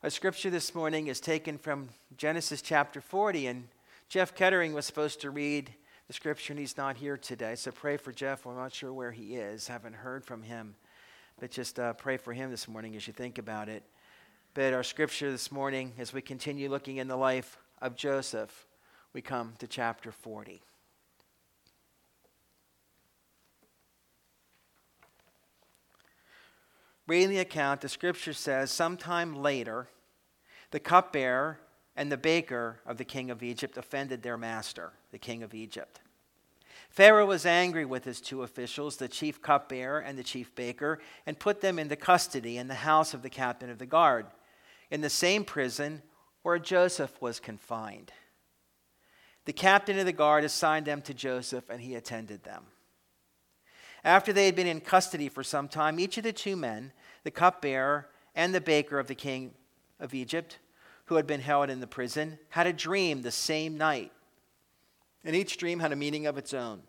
Our scripture this morning is taken from Genesis chapter 40, and Jeff Kettering was supposed to read the scripture, and he's not here today. So pray for Jeff. We're not sure where he is. Haven't heard from him. But just pray for him this morning as you think about it. But our scripture this morning, as we continue looking in the life of Joseph, we come to chapter 40. Reading the account, the scripture says, sometime later, the cupbearer and the baker of the king of Egypt offended their master, the king of Egypt. Pharaoh was angry with his two officials, the chief cupbearer and the chief baker, and put them into custody in the house of the captain of the guard, in the same prison where Joseph was confined. The captain of the guard assigned them to Joseph, and he attended them. After they had been in custody for some time, each of the two men, the cupbearer and the baker of the king of Egypt, who had been held in the prison, had a dream the same night. And each dream had a meaning of its own.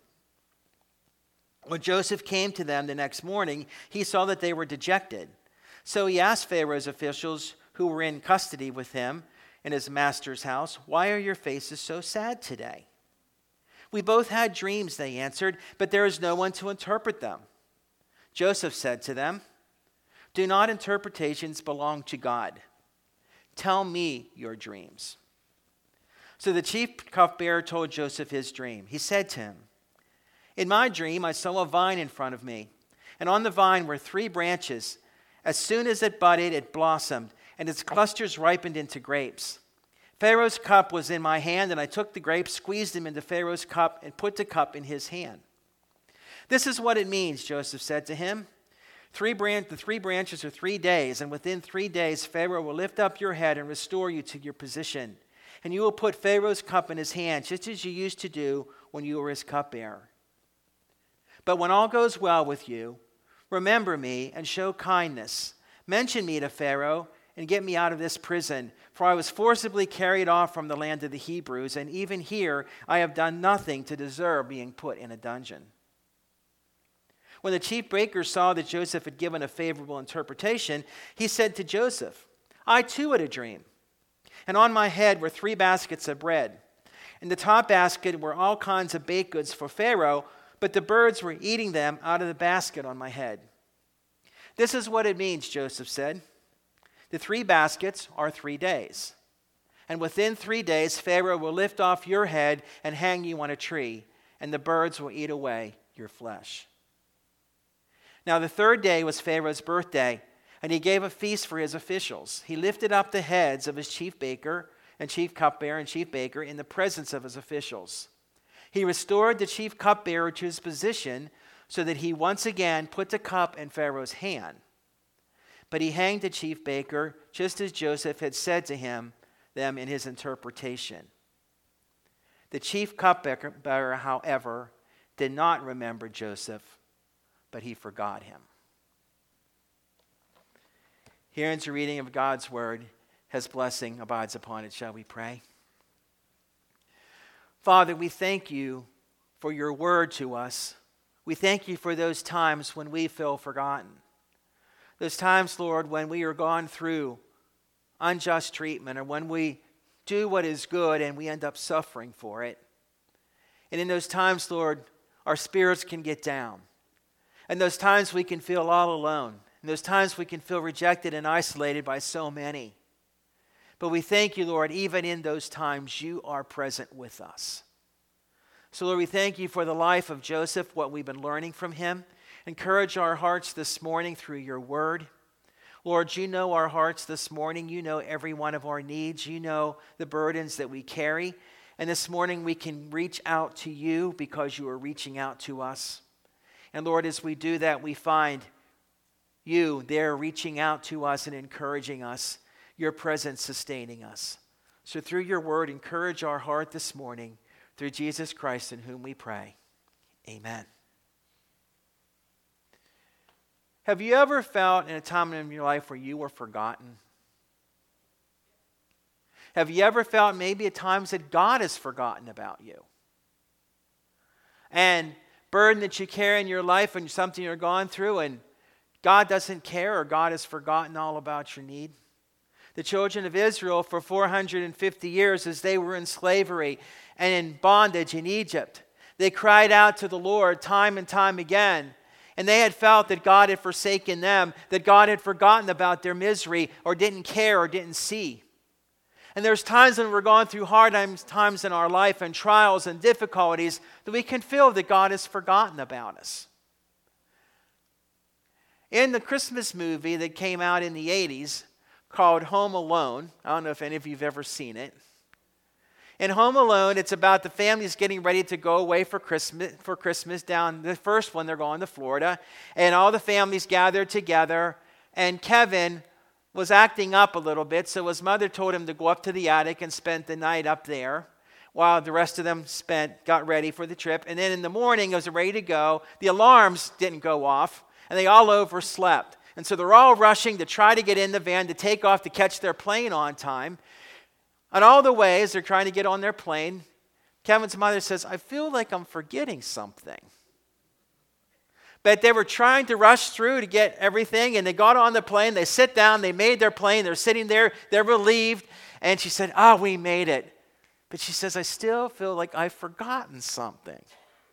When Joseph came to them the next morning, he saw that they were dejected. So he asked Pharaoh's officials who were in custody with him in his master's house, "Why are your faces so sad today?" "We both had dreams," they answered, "but there is no one to interpret them." Joseph said to them, "Do not interpretations belong to God? Tell me your dreams." So the chief cupbearer told Joseph his dream. He said to him, "In my dream I saw a vine in front of me, and on the vine were 3 branches. As soon as it budded, it blossomed, and its clusters ripened into grapes. Pharaoh's cup was in my hand, and I took the grapes, squeezed them into Pharaoh's cup, and put the cup in his hand." "This is what it means," Joseph said to him. The 3 branches are 3 days, and within 3 days Pharaoh will lift up your head and restore you to your position. And you will put Pharaoh's cup in his hand, just as you used to do when you were his cupbearer. But when all goes well with you, remember me and show kindness. Mention me to Pharaoh and get me out of this prison, for I was forcibly carried off from the land of the Hebrews, and even here I have done nothing to deserve being put in a dungeon." When the chief baker saw that Joseph had given a favorable interpretation, he said to Joseph, "I too had a dream, and on my head were 3 baskets of bread. In the top basket were all kinds of baked goods for Pharaoh, but the birds were eating them out of the basket on my head." "This is what it means," Joseph said. "The 3 baskets are 3 days. And within 3 days, Pharaoh will lift off your head and hang you on a tree, and the birds will eat away your flesh." Now the 3rd day was Pharaoh's birthday, and he gave a feast for his officials. He lifted up the heads of his chief baker and chief cupbearer and chief baker in the presence of his officials. He restored the chief cupbearer to his position so that he once again put the cup in Pharaoh's hand. But he hanged the chief baker just as Joseph had said to them in his interpretation. The chief cupbearer, however, did not remember Joseph, but he forgot him. Here ends a reading of God's word. His blessing abides upon it. Shall we pray? Father, we thank you for your word to us. We thank you for those times when we feel forgotten. Those times, Lord, when we are gone through unjust treatment, or when we do what is good and we end up suffering for it. And in those times, Lord, our spirits can get down. And those times we can feel all alone. And those times we can feel rejected and isolated by so many. But we thank you, Lord, even in those times you are present with us. So, Lord, we thank you for the life of Joseph, what we've been learning from him. Encourage our hearts this morning through your word. Lord, you know our hearts this morning. You know every one of our needs. You know the burdens that we carry. And this morning we can reach out to you because you are reaching out to us. And Lord, as we do that, we find you there reaching out to us and encouraging us, your presence sustaining us. So through your word, encourage our heart this morning through Jesus Christ in whom we pray. Amen. Have you ever felt in a time in your life where you were forgotten? Have you ever felt maybe at times that God has forgotten about you? And burden that you carry in your life and something you're going through and God doesn't care or God has forgotten all about your need? the children of Israel for 450 years as they were in slavery and in bondage in Egypt. They cried out to the Lord time and time again, and they had felt that God had forsaken them, that God had forgotten about their misery or didn't care or didn't see. And there's times when we're going through hard times in our life and trials and difficulties that we can feel that God has forgotten about us. In the Christmas movie that came out in the 80s called Home Alone, I don't know if any of you have ever seen it. In Home Alone, it's about the families getting ready to go away for Christmas down, the first one, they're going to Florida. And all the families gathered together. And Kevin was acting up a little bit, so his mother told him to go up to the attic and spend the night up there while the rest of them got ready for the trip. And then in the morning, as they're ready to go, the alarms didn't go off, and they all overslept. And so they're all rushing to try to get in the van to take off to catch their plane on time. On all the ways they're trying to get on their plane, Kevin's mother says, I feel like I'm forgetting something. But they were trying to rush through to get everything, and they got on the plane, they sit down, they made their plane, they're sitting there, they're relieved, and she said, we made it. But she says, I still feel like I've forgotten something.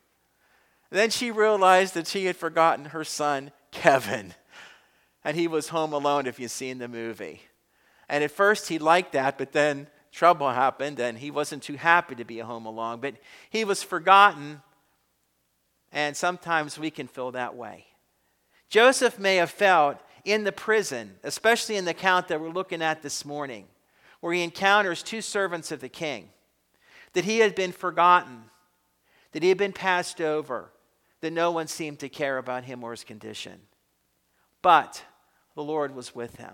Then she realized that she had forgotten her son, Kevin. And he was home alone, if you've seen the movie. And at first he liked that, but then trouble happened, and he wasn't too happy to be home alone. But he was forgotten, and sometimes we can feel that way. Joseph may have felt in the prison, especially in the account that we're looking at this morning, where he encounters two servants of the king, that he had been forgotten, that he had been passed over, that no one seemed to care about him or his condition. But the Lord was with him.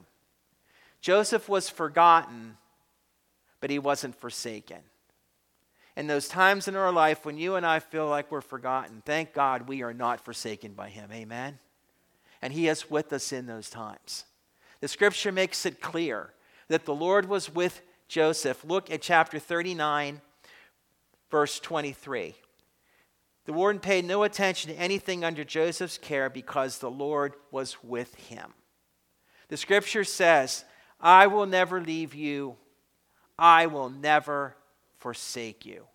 Joseph was forgotten, but he wasn't forsaken. In those times in our life when you and I feel like we're forgotten, thank God we are not forsaken by him. Amen? And he is with us in those times. The scripture makes it clear that the Lord was with Joseph. Look at chapter 39, verse 23. The Lord paid no attention to anything under Joseph's care because the Lord was with him. The scripture says, I will never leave you. I will never forsake you.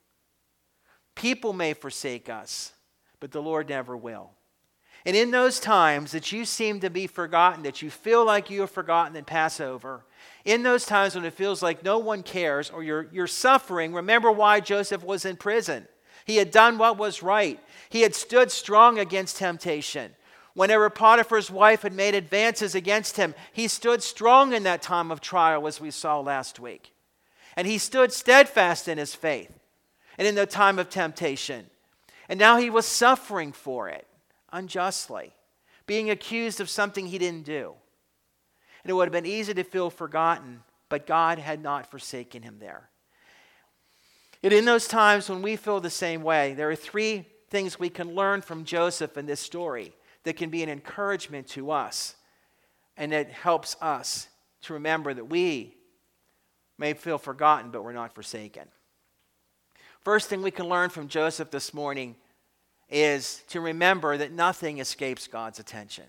People may forsake us, but the Lord never will. And in those times that you seem to be forgotten, that you feel like you are forgotten and pass over, in those times when it feels like no one cares or you're suffering, remember why Joseph was in prison. He had done what was right. He had stood strong against temptation. Whenever Potiphar's wife had made advances against him, he stood strong in that time of trial, as we saw last week. And he stood steadfast in his faith and in the time of temptation. And now he was suffering for it unjustly, being accused of something he didn't do. And it would have been easy to feel forgotten, but God had not forsaken him there. And in those times when we feel the same way, there are three things we can learn from Joseph in this story that can be an encouragement to us, and it helps us to remember that we may feel forgotten, but we're not forsaken. First thing we can learn from Joseph this morning is to remember that nothing escapes God's attention.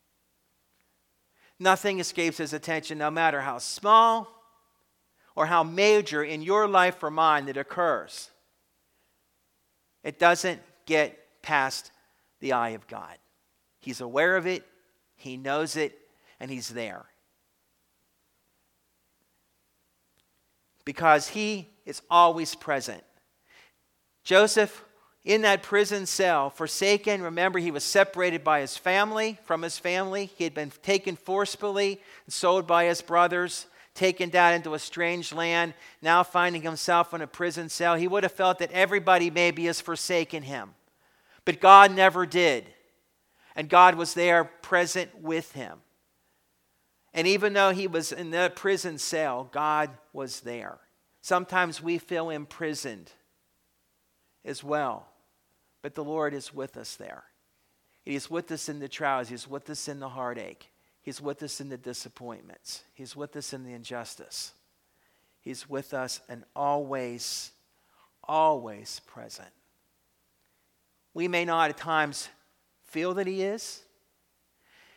Nothing escapes his attention, no matter how small or how major in your life or mine it occurs. It doesn't get past the eye of God. He's aware of it, he knows it, and he's there. Because he is always present. Joseph, in that prison cell, forsaken, remember he was separated by his family, from his family. He had been taken forcibly, sold by his brothers, taken down into a strange land, now finding himself in a prison cell. He would have felt that everybody maybe has forsaken him. But God never did. And God was there present with him. And even though he was in the prison cell, God was there. Sometimes we feel imprisoned as well. But the Lord is with us there. He is with us in the trials. He's with us in the heartache. He's with us in the disappointments. He's with us in the injustice. He's with us and always, always present. We may not at times feel that he is.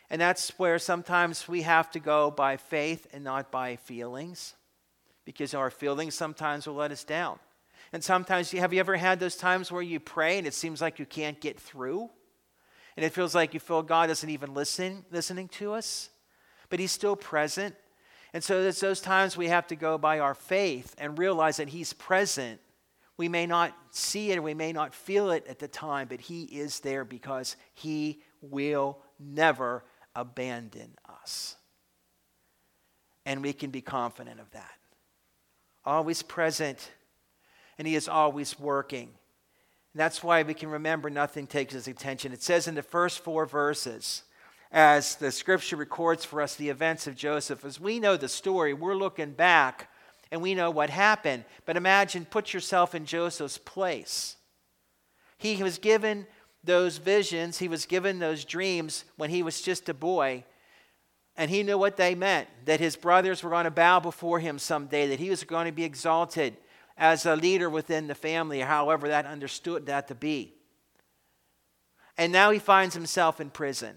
And that's where sometimes we have to go by faith and not by feelings, because our feelings sometimes will let us down. And sometimes, have you ever had those times where you pray and it seems like you can't get through? And it feels like you feel God isn't even listening to us, but He's still present. And so it's those times we have to go by our faith and realize that He's present. We may not see it or we may not feel it at the time, but He is there because He will never abandon us. And we can be confident of that. Always present, and He is always working. And that's why we can remember nothing takes His attention. It says in the first 4 verses, as the scripture records for us the events of Joseph, as we know the story, we're looking back and we know what happened. But imagine, put yourself in Joseph's place. He was given those visions, he was given those dreams when he was just a boy. And he knew what they meant, that his brothers were going to bow before him someday, that he was going to be exalted as a leader within the family, however that understood that to be. And now he finds himself in prison.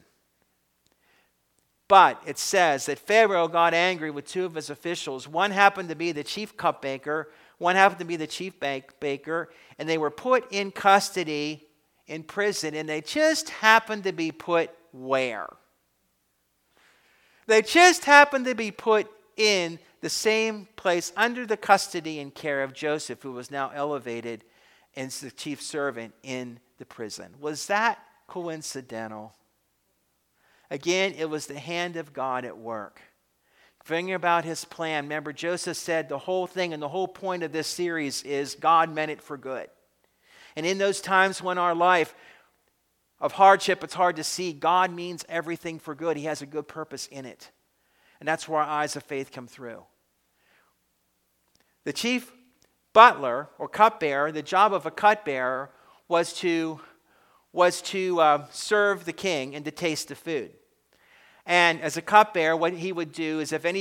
But it says that Pharaoh got angry with 2 of his officials. One happened to be the chief cupbaker, one happened to be the chief baker, and they were put in custody in prison, and they just happened to be put where? They just happened to be put in the same place under the custody and care of Joseph, who was now elevated as the chief servant in the prison. Was that coincidental? Again, it was the hand of God at work. Thinking about His plan. Remember, Joseph said the whole thing and the whole point of this series is God meant it for good. And in those times when our life of hardship, it's hard to see, God means everything for good. He has a good purpose in it. And that's where our eyes of faith come through. The chief butler or cupbearer, the job of a cupbearer was to serve the king and to taste the food. And as a cupbearer, what he would do is if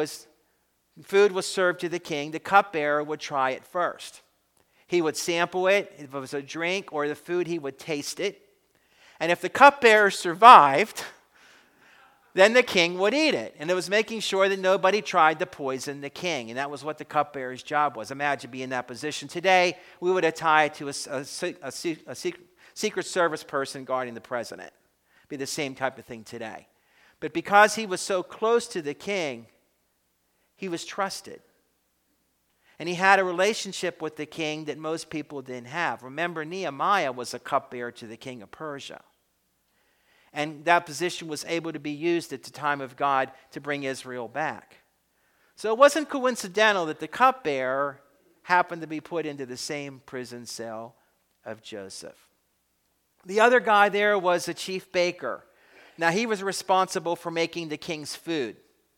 food was served to the king, the cupbearer would try it first. He would sample it. If it was a drink or the food, he would taste it. And if the cupbearer survived, then the king would eat it. And it was making sure that nobody tried to poison the king. And that was what the cupbearer's job was. Imagine being in that position. Today, we would tie it to a Secret Service person guarding the president. It'd be the same type of thing today. But because he was so close to the king, he was trusted. And he had a relationship with the king that most people didn't have. Remember, Nehemiah was a cupbearer to the king of Persia. And that position was able to be used at the time of God to bring Israel back. So it wasn't coincidental that the cupbearer happened to be put into the same prison cell of Joseph. The other guy there was a chief baker. Now he was responsible for making the king's food.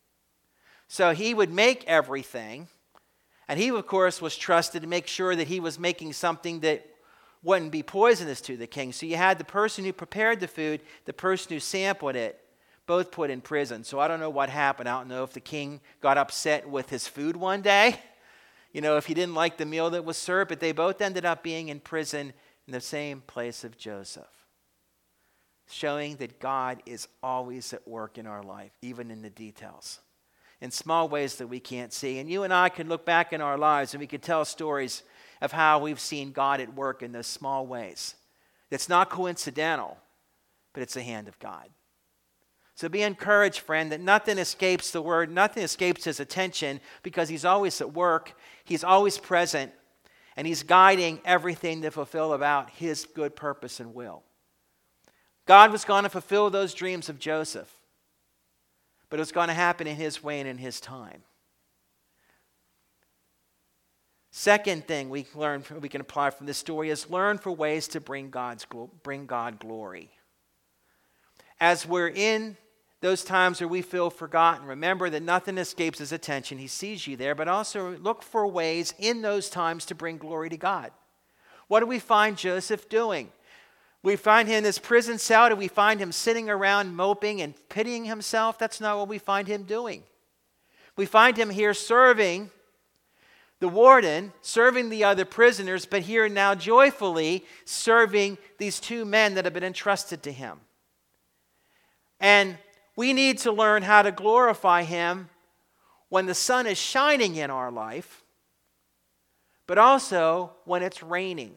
So he would make everything. And he, of course, was trusted to make sure that he was making something that wouldn't be poisonous to the king. So you had the person who prepared the food, the person who sampled it, both put in prison. So I don't know what happened. I don't know if the king got upset with his food one day, if he didn't like the meal that was served, but they both ended up being in prison in the same place of Joseph, showing that God is always at work in our life, even in the details, in small ways that we can't see. And you and I can look back in our lives and we could tell stories of how we've seen God at work in those small ways. It's not coincidental, but it's the hand of God. So be encouraged, friend, that nothing escapes the Word, nothing escapes His attention, because He's always at work, He's always present, and He's guiding everything to fulfill about His good purpose and will. God was going to fulfill those dreams of Joseph, but it was going to happen in His way and in His time. Second thing we can apply from this story is learn for ways to bring God glory. As we're in those times where we feel forgotten, remember that nothing escapes His attention. He sees you there, but also look for ways in those times to bring glory to God. What do we find Joseph doing? We find him in this prison cell. Do we find him sitting around moping and pitying himself? That's not what we find him doing. We find him here serving the warden, serving the other prisoners, but here now joyfully serving these 2 men that have been entrusted to him. And we need to learn how to glorify him when the sun is shining in our life, but also when it's raining.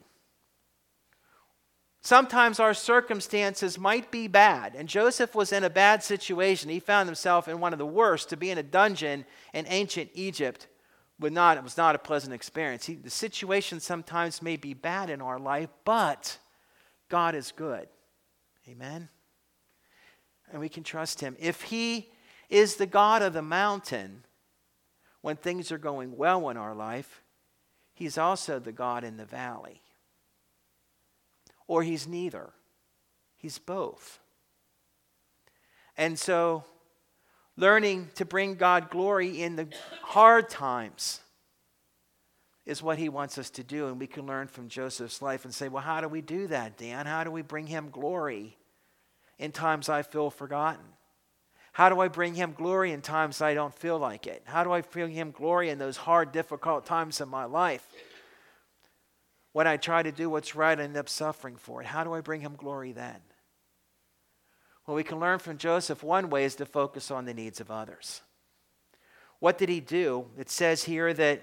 Sometimes our circumstances might be bad, and Joseph was in a bad situation. He found himself in one of the worst. To be in a dungeon in ancient Egypt it was not a pleasant experience. The situation sometimes may be bad in our life, but God is good. Amen? And we can trust him. If he is the God of the mountain when things are going well in our life, he's also the God in the valley. Or he's neither. He's both. And so, learning to bring God glory in the hard times is what he wants us to do. And we can learn from Joseph's life and say, well, how do we do that, Dan? How do we bring him glory in times I feel forgotten? How do I bring him glory in times I don't feel like it? How do I bring him glory in those hard, difficult times in my life? When I try to do what's right, I end up suffering for it. How do I bring him glory then? Well, we can learn from Joseph. One way is to focus on the needs of others. What did he do? It says here that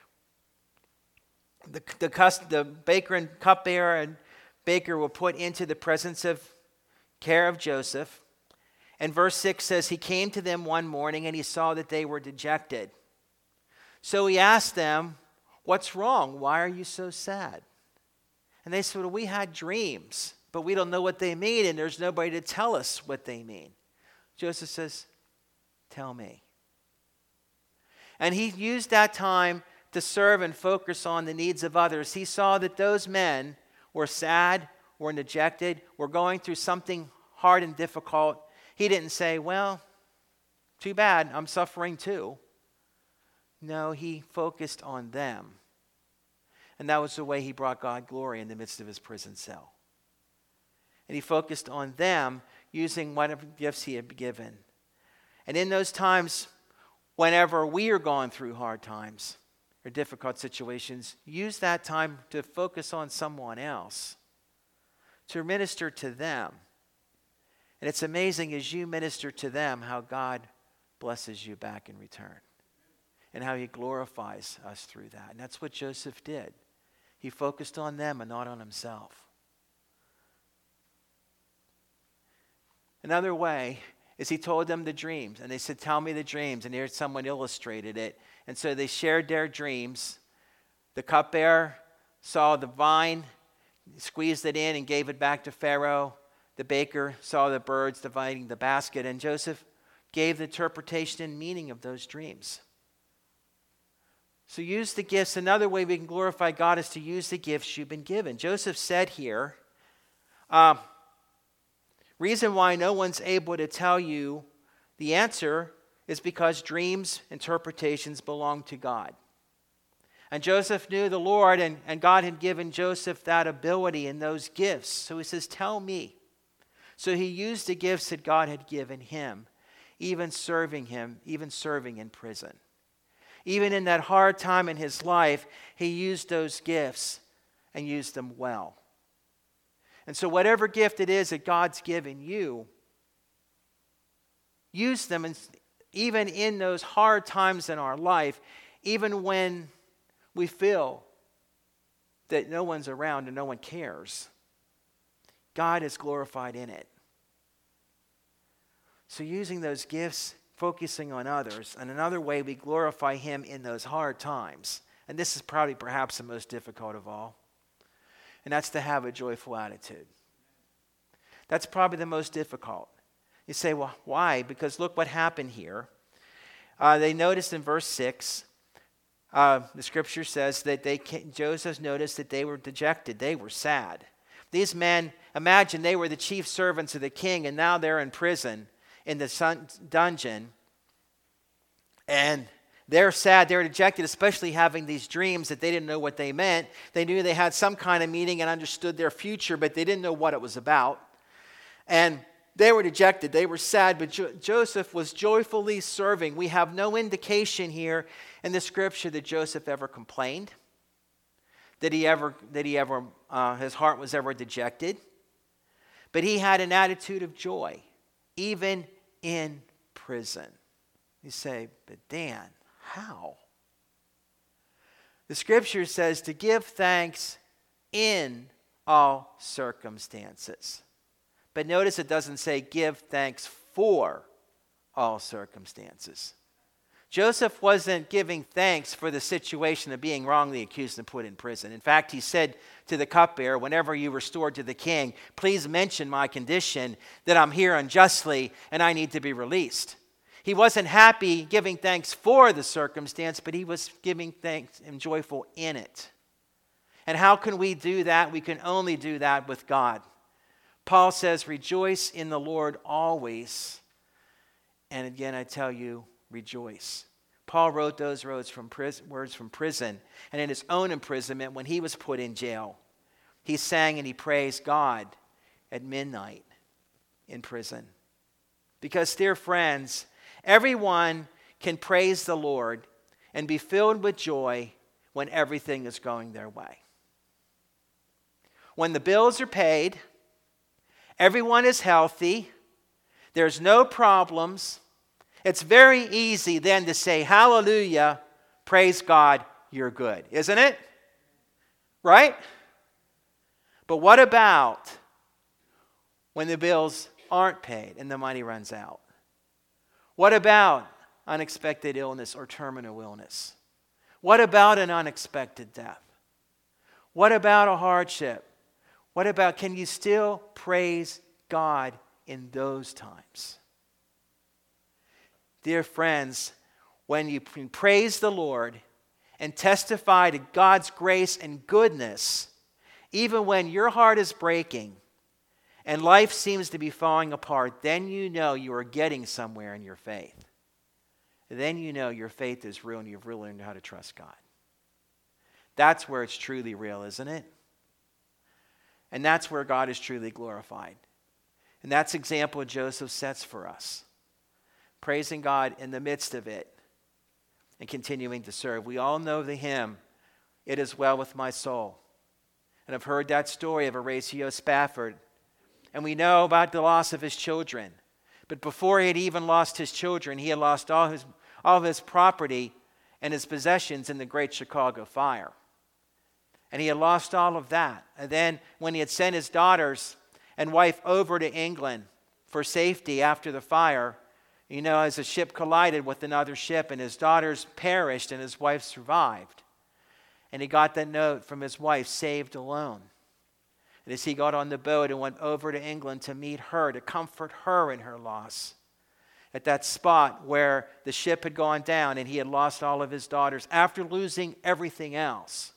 the baker and cupbearer and baker were put into the presence of care of Joseph. And verse 6 says, he came to them one morning and he saw that they were dejected. So he asked them, what's wrong? Why are you so sad? And they said, well, we had dreams, but we don't know what they mean, and there's nobody to tell us what they mean. Joseph says, tell me. And he used that time to serve and focus on the needs of others. He saw that those men were sad, were dejected, were going through something hard and difficult. He didn't say, well, too bad, I'm suffering too. No, he focused on them. And that was the way he brought God glory in the midst of his prison cell. And he focused on them using whatever gifts he had given. And in those times, whenever we are going through hard times or difficult situations, use that time to focus on someone else, to minister to them. And it's amazing as you minister to them how God blesses you back in return and how he glorifies us through that. And that's what Joseph did. He focused on them and not on himself. Another way is he told them the dreams. And they said, tell me the dreams. And here someone illustrated it. And so they shared their dreams. The cupbearer saw the vine, squeezed it in and gave it back to Pharaoh. The baker saw the birds dividing the basket. And Joseph gave the interpretation and meaning of those dreams. So use the gifts. Another way we can glorify God is to use the gifts you've been given. Joseph said here, reason why no one's able to tell you the answer is because dreams, interpretations belong to God. And Joseph knew the Lord, and God had given Joseph that ability and those gifts. So he says, tell me. So he used the gifts that God had given him, even serving in prison. Even in that hard time in his life, he used those gifts and used them well. And so whatever gift it is that God's given you, use them, and even in those hard times in our life, even when we feel that no one's around and no one cares, God is glorified in it. So using those gifts, focusing on others, and another way we glorify him in those hard times, and this is probably perhaps the most difficult of all, and that's to have a joyful attitude. That's probably the most difficult. You say, well, why? Because look what happened here. They noticed in verse 6, the scripture says that Joseph noticed that they were dejected. They were sad. These men, imagine they were the chief servants of the king, and now they're in prison in the dungeon. And they're sad, they're dejected, especially having these dreams that they didn't know what they meant. They knew they had some kind of meaning and understood their future, but they didn't know what it was about. And they were dejected, they were sad, but Joseph was joyfully serving. We have no indication here in the scripture that Joseph ever complained, that his heart was ever dejected. But he had an attitude of joy, even in prison. You say, but Dan, how? The scripture says to give thanks in all circumstances. But notice it doesn't say give thanks for all circumstances. Joseph wasn't giving thanks for the situation of being wrongly accused and put in prison. In fact, he said to the cupbearer, whenever you restored to the king, please mention my condition that I'm here unjustly and I need to be released. He wasn't happy giving thanks for the circumstance, but he was giving thanks and joyful in it. And how can we do that? We can only do that with God. Paul says, rejoice in the Lord always. And again, I tell you, rejoice. Paul wrote those words from prison. And in his own imprisonment, when he was put in jail, he sang and he praised God at midnight in prison. Because, dear friends, everyone can praise the Lord and be filled with joy when everything is going their way. When the bills are paid, everyone is healthy, there's no problems, it's very easy then to say, hallelujah, praise God, you're good, isn't it? Right? But what about when the bills aren't paid and the money runs out? What about unexpected illness or terminal illness? What about an unexpected death? What about a hardship? What about, can you still praise God in those times? Dear friends, when you praise the Lord and testify to God's grace and goodness, even when your heart is breaking and life seems to be falling apart, then you know you are getting somewhere in your faith. Then you know your faith is real and you've really learned how to trust God. That's where it's truly real, isn't it? And that's where God is truly glorified. And that's the example Joseph sets for us. Praising God in the midst of it and continuing to serve. We all know the hymn, It Is Well With My Soul. And I've heard that story of Horatio Spafford. And we know about the loss of his children. But before he had even lost his children, he had lost all of his property and his possessions in the Great Chicago Fire. And he had lost all of that. And then when he had sent his daughters and wife over to England for safety after the fire, you know, as the ship collided with another ship and his daughters perished and his wife survived. And he got that note from his wife, saved alone. And as he got on the boat and went over to England to meet her, to comfort her in her loss, at that spot where the ship had gone down and he had lost all of his daughters, after losing everything else,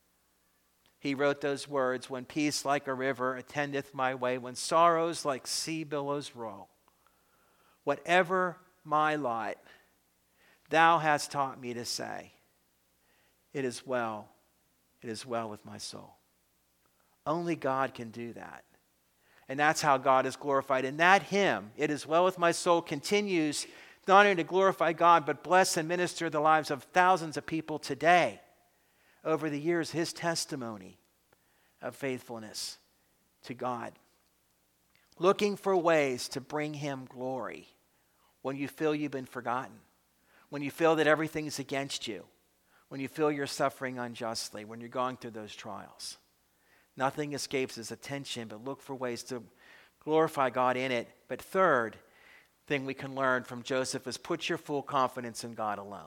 he wrote those words, when peace like a river attendeth my way, when sorrows like sea billows roll. Whatever my lot, thou hast taught me to say, it is well with my soul. Only God can do that. And that's how God is glorified. And that hymn, It Is Well With My Soul, continues not only to glorify God, but bless and minister the lives of thousands of people today. Over the years, his testimony of faithfulness to God. Looking for ways to bring him glory when you feel you've been forgotten, when you feel that everything's against you, when you feel you're suffering unjustly, when you're going through those trials. Nothing escapes his attention, but look for ways to glorify God in it. But third thing we can learn from Joseph is put your full confidence in God alone.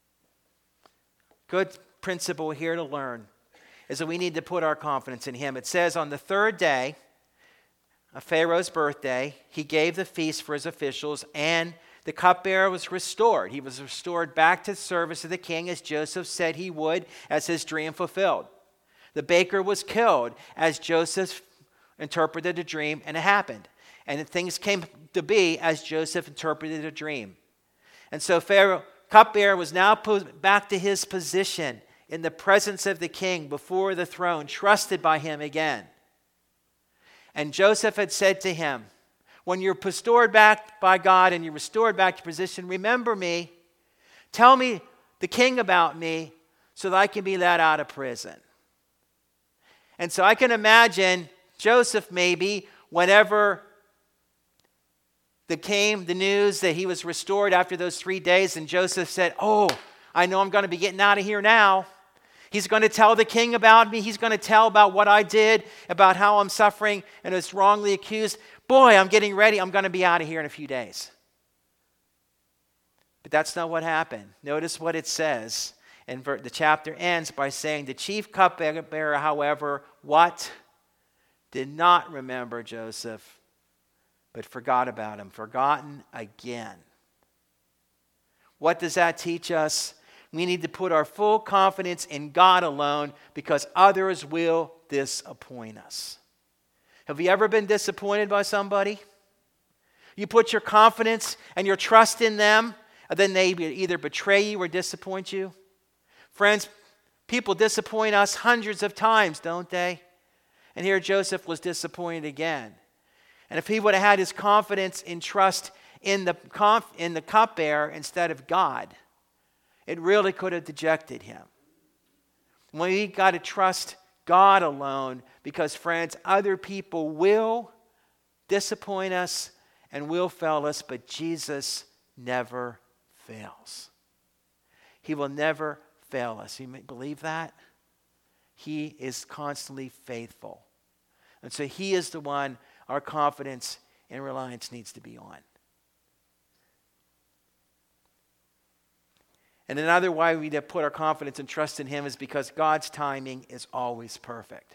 Good principle here to learn is that we need to put our confidence in him. It says on the third day of Pharaoh's birthday, he gave the feast for his officials, and the cupbearer was restored. He was restored back to the service of the king as Joseph said he would, as his dream fulfilled. The baker was killed as Joseph interpreted the dream, and it happened. And things came to be as Joseph interpreted a dream. And so Pharaoh, cupbearer, was now put back to his position in the presence of the king before the throne, trusted by him again. And Joseph had said to him, when you're restored back by God and you're restored back to your position, remember me, tell me, the king, about me so that I can be let out of prison. And so I can imagine Joseph maybe, whenever came the news that he was restored after those 3 days, and Joseph said, "Oh, I know I'm going to be getting out of here now. He's going to tell the king about me. He's going to tell about what I did, about how I'm suffering and was wrongly accused. Boy, I'm getting ready. I'm going to be out of here in a few days." But that's not what happened. Notice what it says. And the chapter ends by saying, "The chief cupbearer, however, what? Did not remember Joseph, but forgot about him." Forgotten again. What does that teach us? We need to put our full confidence in God alone, because others will disappoint us. Have you ever been disappointed by somebody? You put your confidence and your trust in them, and then they either betray you or disappoint you. Friends, people disappoint us hundreds of times, don't they? And here Joseph was disappointed again. And if he would have had his confidence and trust in the cupbearer instead of God, it really could have dejected him. We got to trust God alone, because, friends, other people will disappoint us and will fail us, but Jesus never fails. He will never fail us. You may believe that? He is constantly faithful. And so he is the one our confidence and reliance needs to be on. And another why we need to put our confidence and trust in him is because God's timing is always perfect.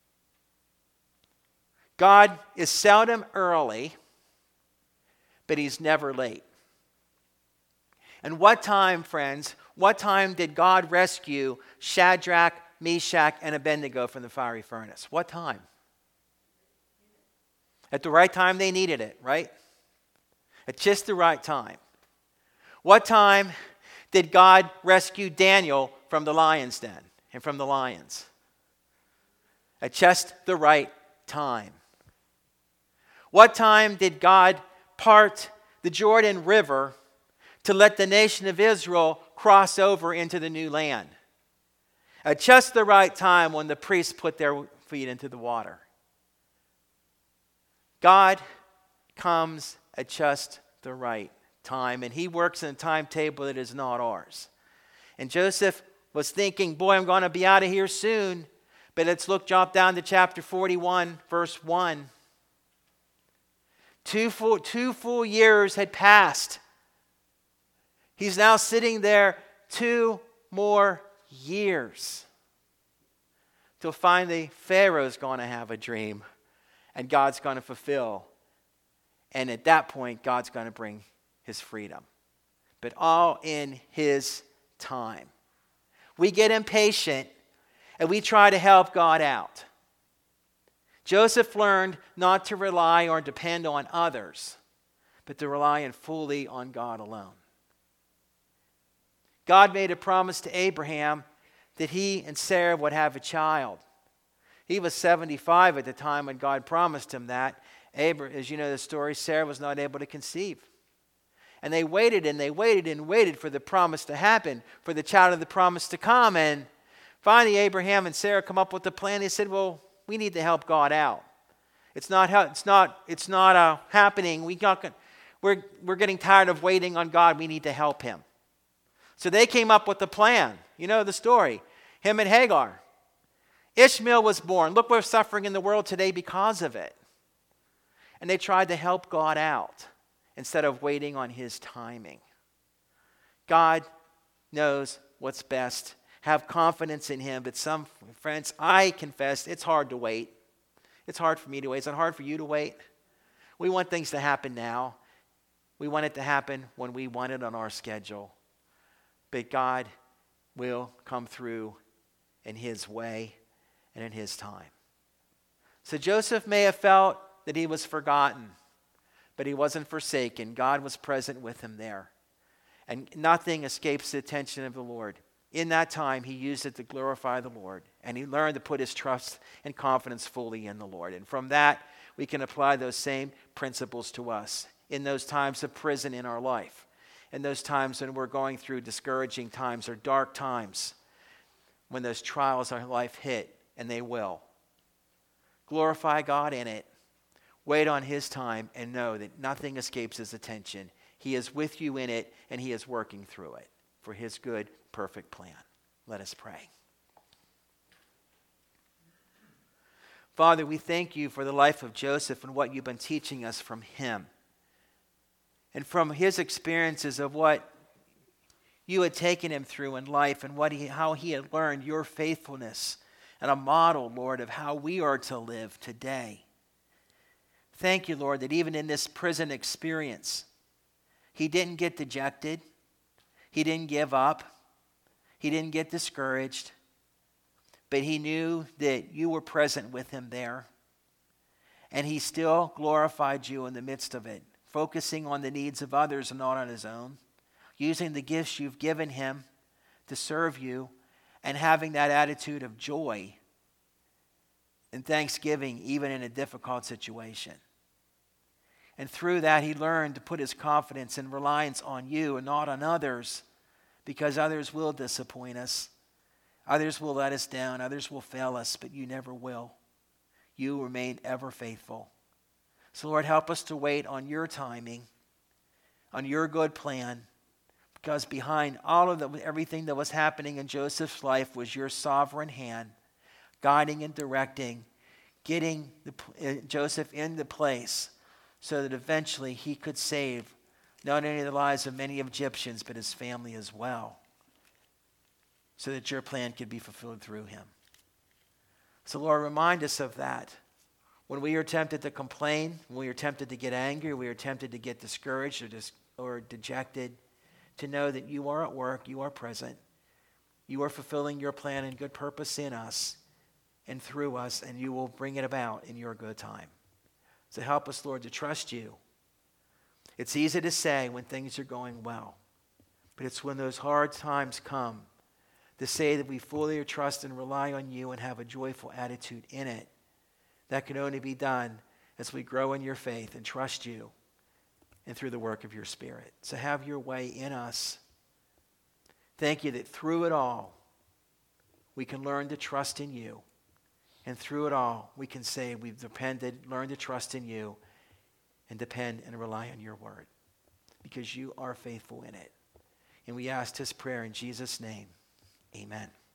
God is seldom early, but he's never late. And what time, friends, what time did God rescue Shadrach, Meshach, and Abednego from the fiery furnace? What time? At the right time they needed it, right? At just the right time. What time did God rescue Daniel from the lion's den and from the lions? At just the right time. What time did God part the Jordan River to let the nation of Israel cross over into the new land? At just the right time, when the priests put their feet into the water. God comes at just the right time, and he works in a timetable that is not ours. And Joseph was thinking, boy, I'm going to be out of here soon. But let's drop down to chapter 41, verse 1. Two full years had passed. He's now sitting there 2 more years. Till finally Pharaoh's going to have a dream, and God's going to fulfill. And at that point, God's going to bring his freedom. But all in his time. We get impatient and we try to help God out. Joseph learned not to rely or depend on others, but to rely fully on God alone. God made a promise to Abraham that he and Sarah would have a child. He was 75 at the time when God promised him that. As you know the story, Sarah was not able to conceive. And they waited and they waited and waited for the promise to happen, for the child of the promise to come. And finally, Abraham and Sarah come up with a plan. They said, well, we need to help God out. It's not happening. We're getting tired of waiting on God. We need to help him. So they came up with a plan. You know the story. Him and Hagar. Ishmael was born. Look, we're suffering in the world today because of it. And they tried to help God out instead of waiting on his timing. God knows what's best. Have confidence in him. But some friends, I confess, it's hard to wait. It's hard for me to wait. Is it hard for you to wait? We want things to happen now. We want it to happen when we want it on our schedule. But God will come through in his way and in his time. So Joseph may have felt that he was forgotten, but he wasn't forsaken. God was present with him there. And nothing escapes the attention of the Lord. In that time, he used it to glorify the Lord. And he learned to put his trust and confidence fully in the Lord. And from that, we can apply those same principles to us in those times of prison in our life. In those times when we're going through discouraging times or dark times, when those trials of life hit, and they will. Glorify God in it. Wait on his time and know that nothing escapes his attention. He is with you in it, and he is working through it for his good, perfect plan. Let us pray. Father, we thank you for the life of Joseph and what you've been teaching us from him. And from his experiences of what you had taken him through in life and how he had learned your faithfulness and a model, Lord, of how we are to live today. Thank you, Lord, that even in this prison experience, he didn't get dejected. He didn't give up. He didn't get discouraged. But he knew that you were present with him there. And he still glorified you in the midst of it, focusing on the needs of others and not on his own, using the gifts you've given him to serve you, and having that attitude of joy and thanksgiving even in a difficult situation. And through that, he learned to put his confidence and reliance on you and not on others, because others will disappoint us. Others will let us down. Others will fail us, but you never will. You remain ever faithful. So, Lord, help us to wait on your timing, on your good plan, because behind all of everything that was happening in Joseph's life was your sovereign hand, guiding and directing, getting Joseph into place so that eventually he could save not only the lives of many Egyptians, but his family as well, so that your plan could be fulfilled through him. So, Lord, remind us of that. When we are tempted to complain, when we are tempted to get angry, we are tempted to get discouraged or dejected, to know that you are at work, you are present, you are fulfilling your plan and good purpose in us and through us, and you will bring it about in your good time. So help us, Lord, to trust you. It's easy to say when things are going well, but it's when those hard times come to say that we fully trust and rely on you and have a joyful attitude in it. That can only be done as we grow in your faith and trust you and through the work of your Spirit. So have your way in us. Thank you that through it all, we can learn to trust in you. And through it all, we can say we've learned to trust in you and depend and rely on your word, because you are faithful in it. And we ask this prayer in Jesus' name. Amen.